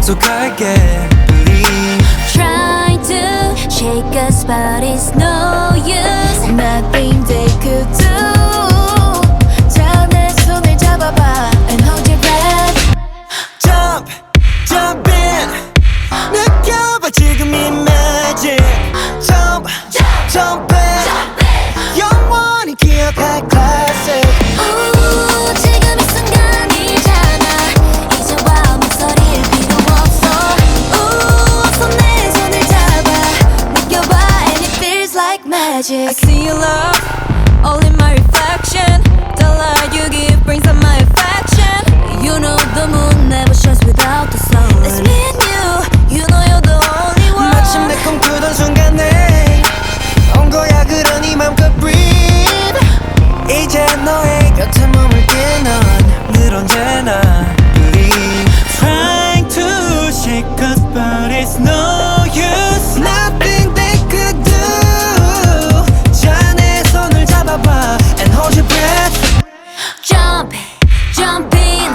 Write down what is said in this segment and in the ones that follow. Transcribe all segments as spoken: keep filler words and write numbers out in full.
약속할게 Believe Trying to shake us but it's no use. Nothing they could do. 자, 내 손을 잡아봐 and hold your breath. Jump, jump in 느껴봐 지금 이 magic Jump, jump in 영원히 기억할 classic 우, 지금 이 순간이잖아. 이제와 목소리일 필요 없어. 우, 어서 내 손을 잡아 느껴봐 and it feels like magic. I see your love all in my reflection. The light you give brings out my affection. You know the moon never shines without the sun. It's me and you, you know you're the only one. 마침내 꿈꾸던 순간에 온 거야 그러니 맘껏 breathe 이제 너의 곁에 머물게 넌 늘 언제나 believe Trying to shake us but it's no use Nothing they could do 자 내 손을 잡아봐 and hold your breath Jump, jump in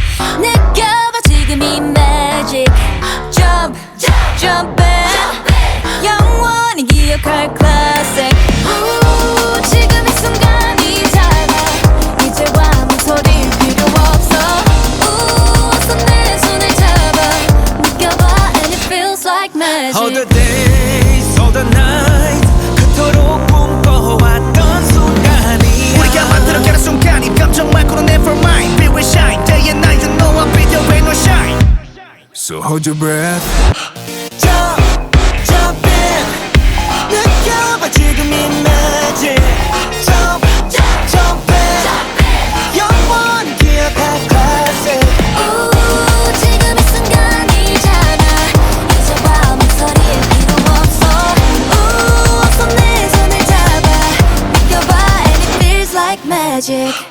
느껴봐 지금 이 magic Jump, jump in 영원히 기억할 classic 우, 지금 이 순간이잖아 이제와 목소리일 필요 없어 우, 어서 내 손을 잡아 느껴봐 and it feels like magic All the days, all the nights 그토록 꿈꿔왔던 순간이 우리가 만들어가는 순간이 감정 말고는 never mind. Be with shine day and night. You know I'll be there when I shine. So hold your breath Jump, jump in 느껴봐 지금 이 magic Jump, jump in 영원히 기억할 classic 우, 지금 이 순간이잖아 이제와 목소리일 필요 없어 우, 어서 내 손을 잡아 느껴봐 and it feels like magic